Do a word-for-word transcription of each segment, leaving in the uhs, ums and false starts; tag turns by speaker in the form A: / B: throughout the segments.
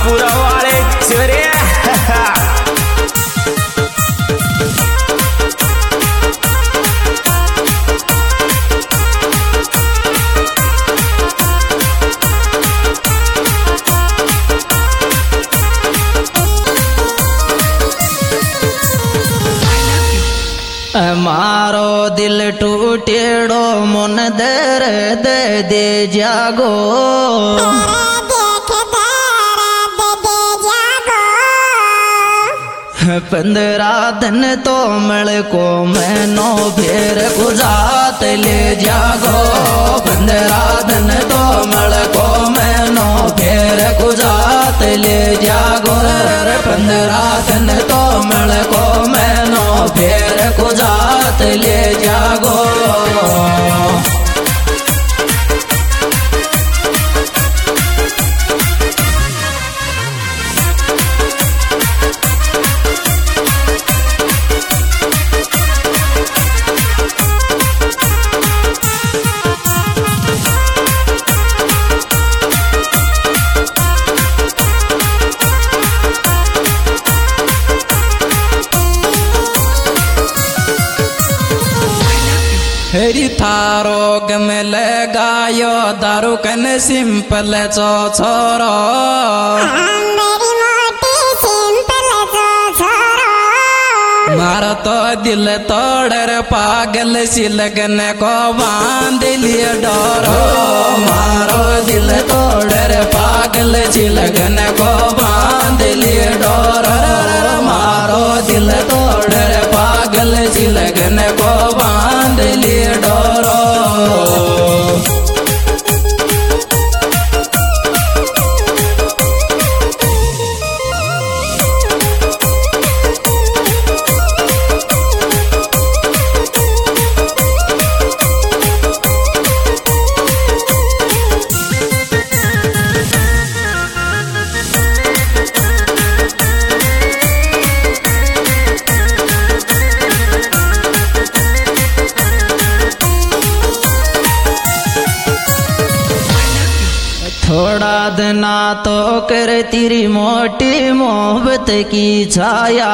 A: पूरा वाले चोरे
B: मारो दिल टूटेड़ो मन दर्द दे जागो पंद्रह दिन तो मल को मैनो फिर गुजात ले जागो पंद्रह दिन तो मल को मैनो फिर गुजात ले जागो पंद्रह दिन तो मल को मैनो फिर गुजात ले जागो हरी थारो गम लगायो दारू कन सिंपल चो छोरो मारा तो दिल तोड़र पागल सी लगन को बांध लिया डोरो मारो दिल तोड़र पागल सी लगन को बांध लिया डोरो मारो दिल तोड़र पागल सी लगन को बांध लिया डोरो थोड़ा दिना तो कर तेरी मोटी मोहब्बत की छाया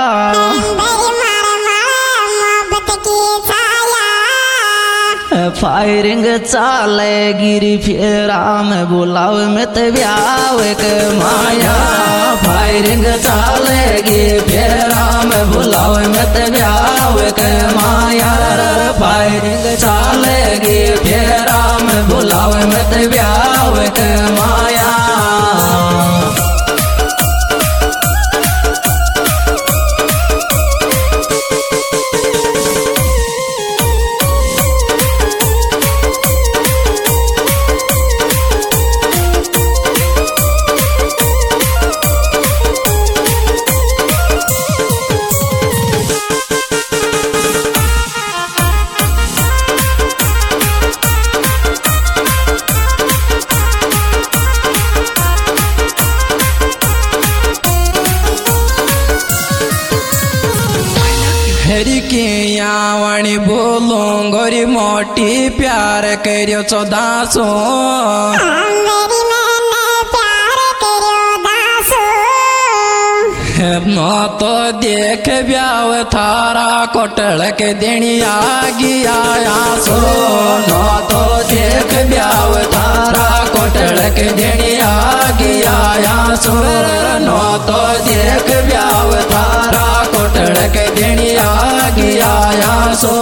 B: फायरिंग चालेगी फेरा में बुलाव में तब्याव के माया फायरिंग चालेगी फेरा में बुलाव में तब्याव के माया फायरिंग चालेगी फेरा में बुलाव में तब्याव के माया हरी के यावणी बोलो गोरी मोटी प्यार करियो चौदासो न तो देख ब्याव थारा कोटल के देनी आगी आया सो न तो देख ब्याव थारा कोटल के देनी आगी आया सो न तो देख ब्याव थारा कोटल के देनी आगी आया सो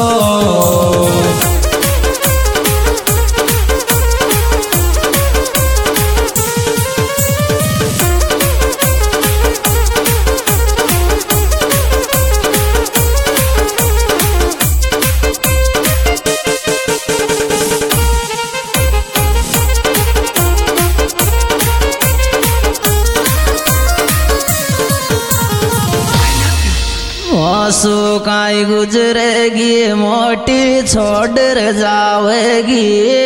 B: आंसू काई गुजरेगी मोटी छोड़ जावेगी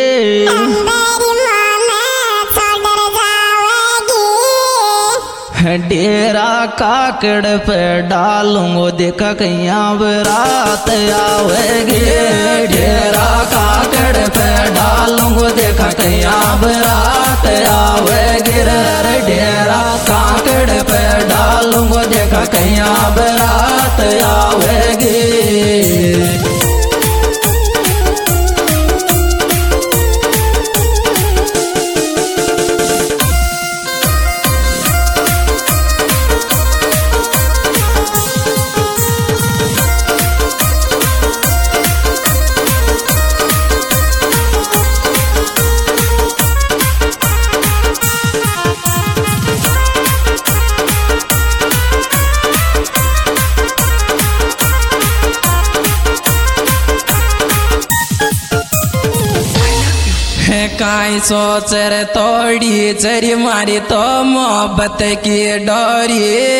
B: डेरा काकड़ पे डालूंगो देखा कैया बरात आवेगी डेरा काकड़ पे डालूंगो देखा कैया बरात आवेगी डेरा कैया बरात आवेगी। काई सोच रे तोड़ी चरी मारी तो मोहब्बत की डोरी,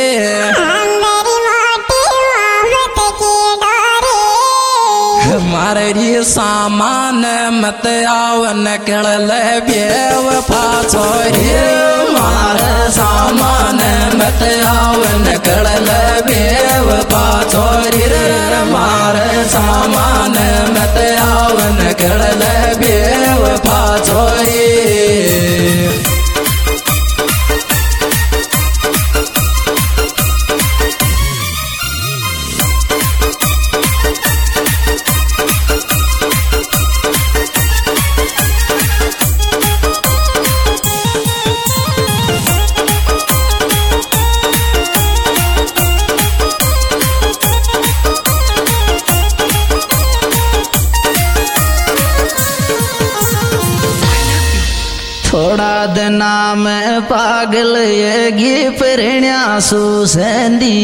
B: मारी सामान मत आवन कल बेव पाछोरी, मार सामान मत आवन कल बेव पाछोरी, मार सामान मत आवन कल बेव पाछोरी। थोड़ा दिना में पागल ये गी परिण्या सुसेंदी,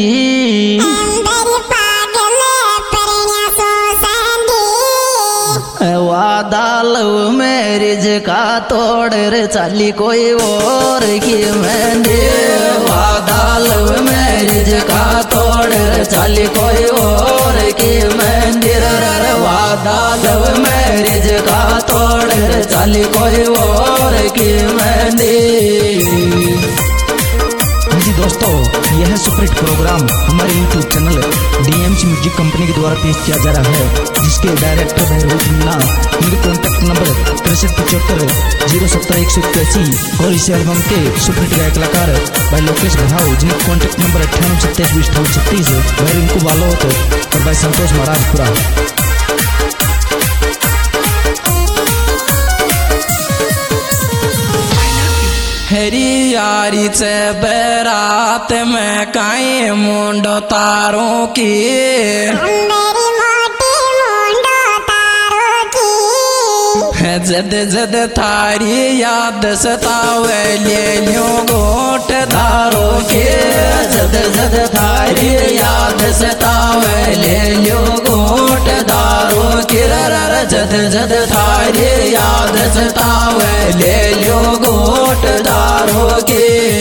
B: वादा लव मैरिज का तोड़ रे चाली कोई और की मेहंदी, वादा लव मैरिज का तोड़ रे चाली कोई और की मेहंदी, वादा लव मैरिज का तोड़ रे चाली कोई और की मेहंदी।
A: जी दोस्तों, यह है सुपरहिट प्रोग्राम हमारे YouTube channel DMC music company के द्वारा पेश किया जा रहा है, जिसके डायरेक्टर भाई रोहित मीना। मेरे कॉन्टैक्ट नंबर तिरसठ पचहत्तर जीरो सत्तर एक सौ इक्यासी और इस एल्बम के सुपरहिट गायक कलाकार भाई लोकेश भाव, जिनके कॉन्टैक्ट नंबर अट्ठानवे सत्ताईस बीस अठावन छत्तीस, भाई रिंकू बालोत और भाई संतोष महाराजपुरा।
B: हरी यारी से बरात में काई मुंडो तारों की, जद जद थारी याद सतावे ले लियो गोट धारो के, जद जद थारी याद सतावे ले लियो गोट धारो के, जद जद थारी याद सतावे ले लियो गोट धारो के।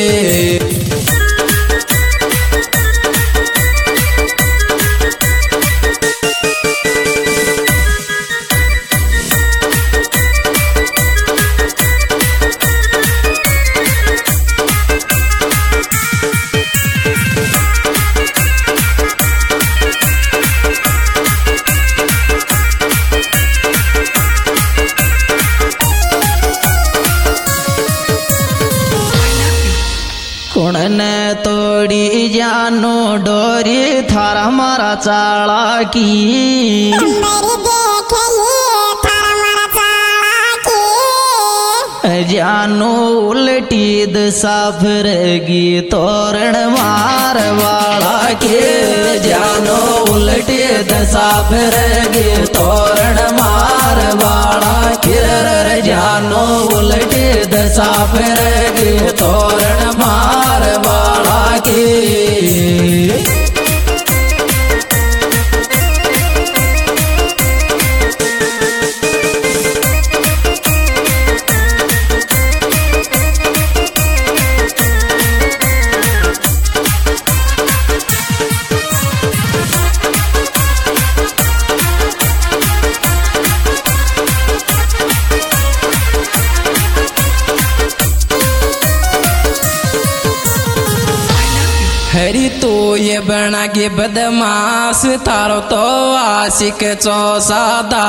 B: ने तोड़ी जानो डोरी थारा मारा चाला की, जानो उल्टी दशा फिरेगी तोरण मार वाला के, जानो उल्टी दशा फिरेगी तोरण मार वाला के, जानो उल्टी दशा फिरेगी तोरण मार वाला के। हरी तो ये बना के बदमाश थारो तो आशिक चौसादा,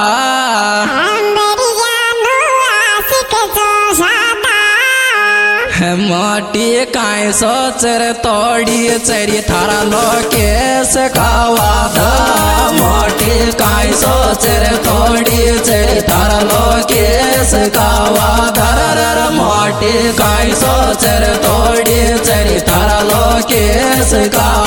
B: मोटी काय सोचर तोडी चरी थारा लोकेश कावा दा मोटी काय सोचर तोडी चरी थारा लोकेश कावा धर मोटी काय सोचर तोडी चरी थारा लोकेश कावा